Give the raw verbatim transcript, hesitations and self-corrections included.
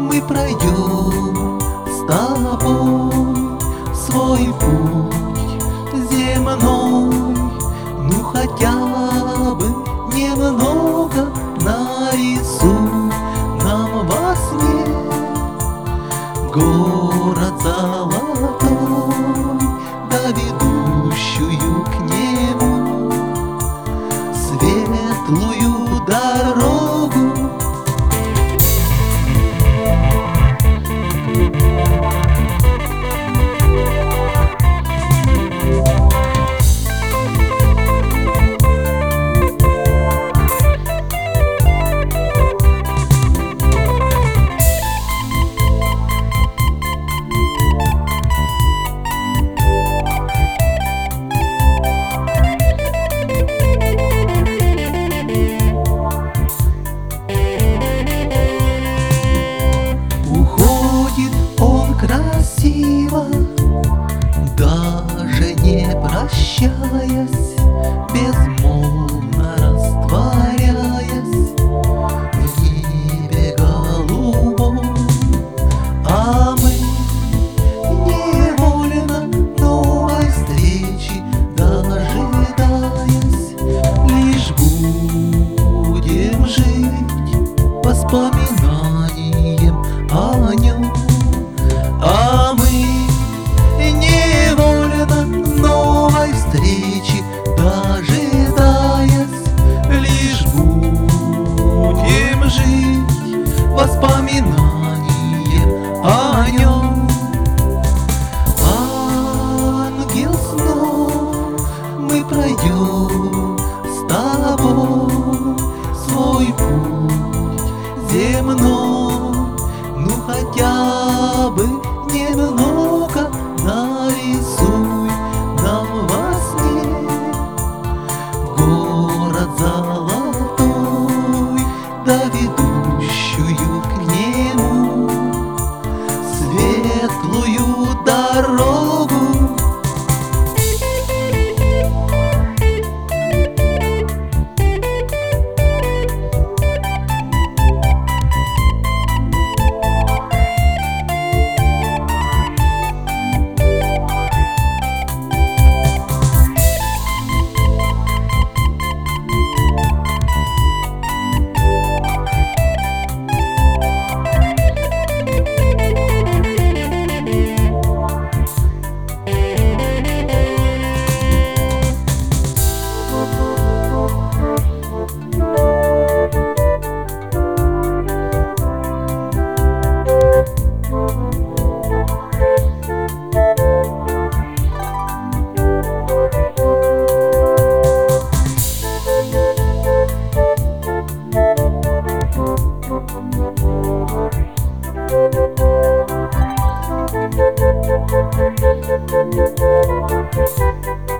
мы пройдем с тобой свой путь земной. Ну хотя бы немного нарисуй нам во сне город золотой, да ведущую к небу светлую дорогу. Красиво, даже не прощаясь, безмолвно растворяясь в небе голубом. А мы невольно новой встречи дожидаясь, лишь будем жить воспоминанием о нем. А мы невольно новой встречи дожидаясь, лишь будем жить воспоминанием о нем. Ангел снов, мы пройдем с тобой свой путь земной. Ну хотя бы немного нарисуй нам во сне город золотой, да ведущую к нему светлую дорогу. Thank you.